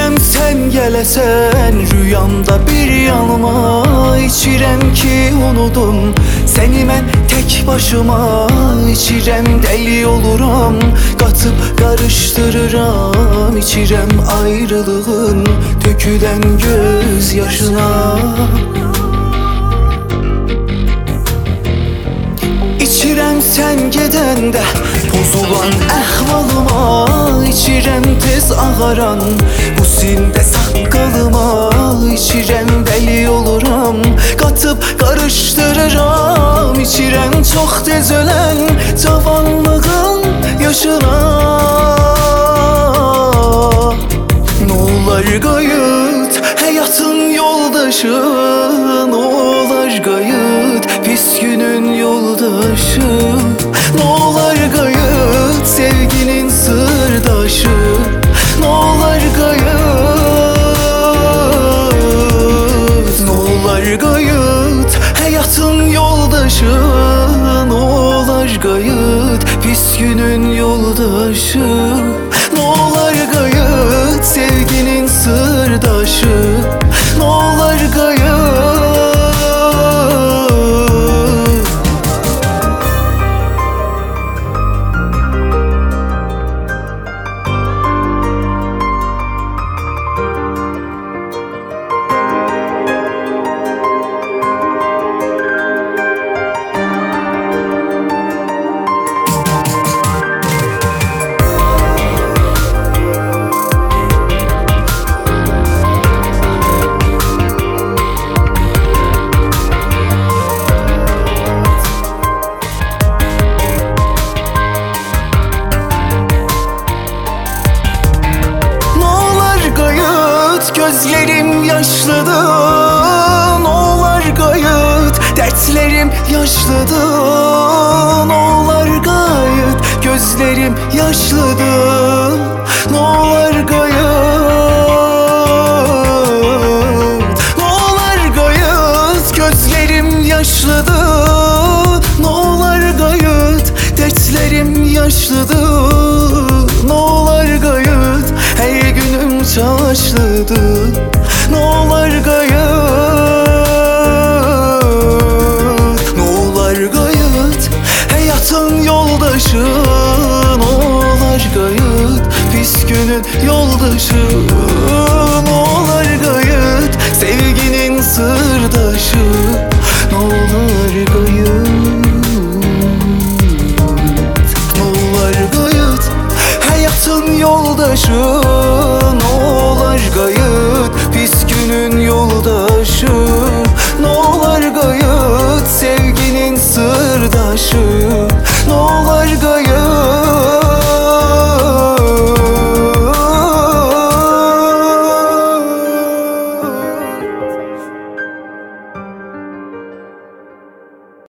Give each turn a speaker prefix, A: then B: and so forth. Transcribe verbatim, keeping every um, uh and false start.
A: İçirəm sen gəlesen rüyamda bir yanıma. İçirəm ki unudum seni mən tek başıma. İçirəm deli oluram, qatıp karıştırıram. İçirəm ayrılığın tökülen göz yaşına. İçirəm sen gedəndə pozulan əhvalıma. İçirəm tez ağaran bu sində saqqalıma. İçirəm deli oluram, qatıp karıştırıram. İçirəm çox tez ölən cavanlığın yaşına. Nolar qayıt həyatın yoldaşı, nolar qayıt pis günün yoldaşı. Nolar qayıt sevginin sırdaşı, nolar qayıt. Nolar qayıt həyatın yoldaşı, nolar qayıt pis günün yoldaşı. Nolar qayıt sevginin sırdaşı, nolar qayıt. Gözlerim yaşlıdı, nolar qayıt dertlerim yaşlıdı, nolar qayıt. Gözlerim yaşlıdı, nolar